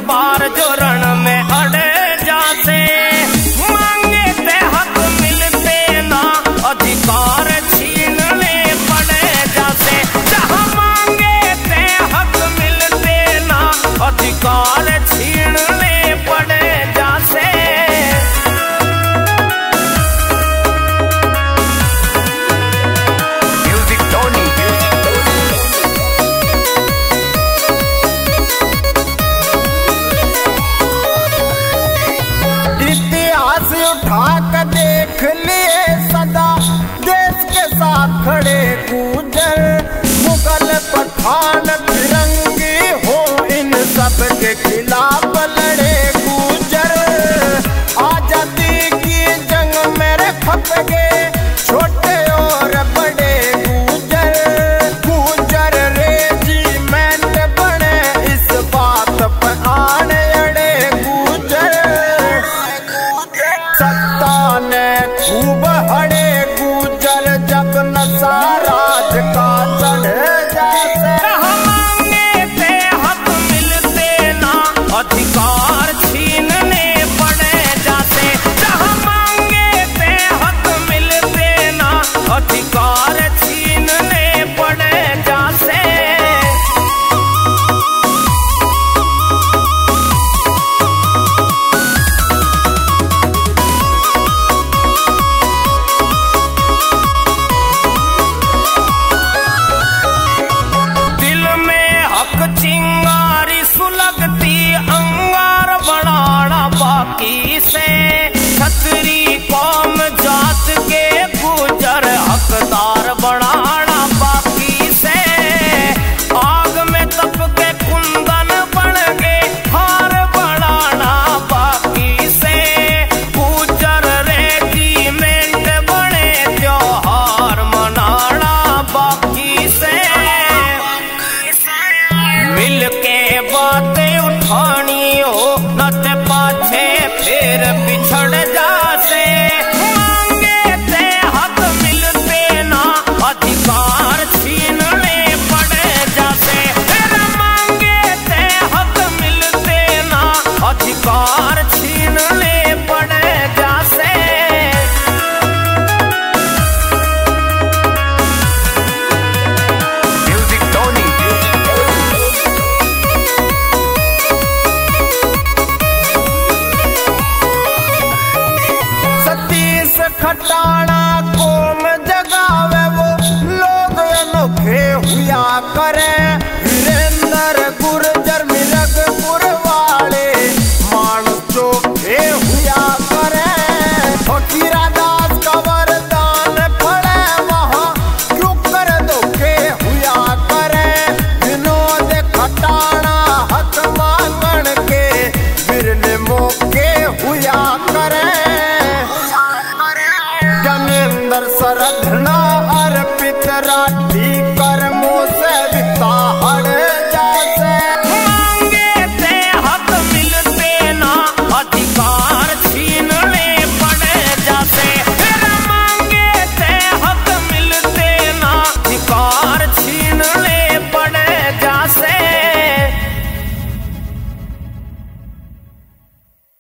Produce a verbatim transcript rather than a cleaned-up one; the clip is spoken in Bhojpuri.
बार जो रण में अड़े जासे, मांगे ते हक मिलते ना अधिकार छीनने पड़े जासे। जहाँ मांगे ते हक मिलते ना अधिकार छीनने पड़े जासे। इतिहास उठा कर देख लिए सदा देश के साथ खड़े गुजर, मुगल पठान फिरंगी हो इन सब के खिलाफ लड़े गुजर। आजादी की जंग मेरे खप गए छोटे और बड़े गुजर, गुजर रेजिमेंट बने इस बात पर आने अड़े गुजर। सत्ता ने खूब हड़े गुजर जब नशा राज का चढ़े जासे। मांगे ते हक मिलते ना अधिकार छीनने पड़े जासे। जहाँ मांगे ते हक मिलते ना अधिकार छीनने पड़े जासे। चिंगारी सुलगती अंगार बढ़ाना बाकी से, छतरी कौम जात के गुजर हकदार बना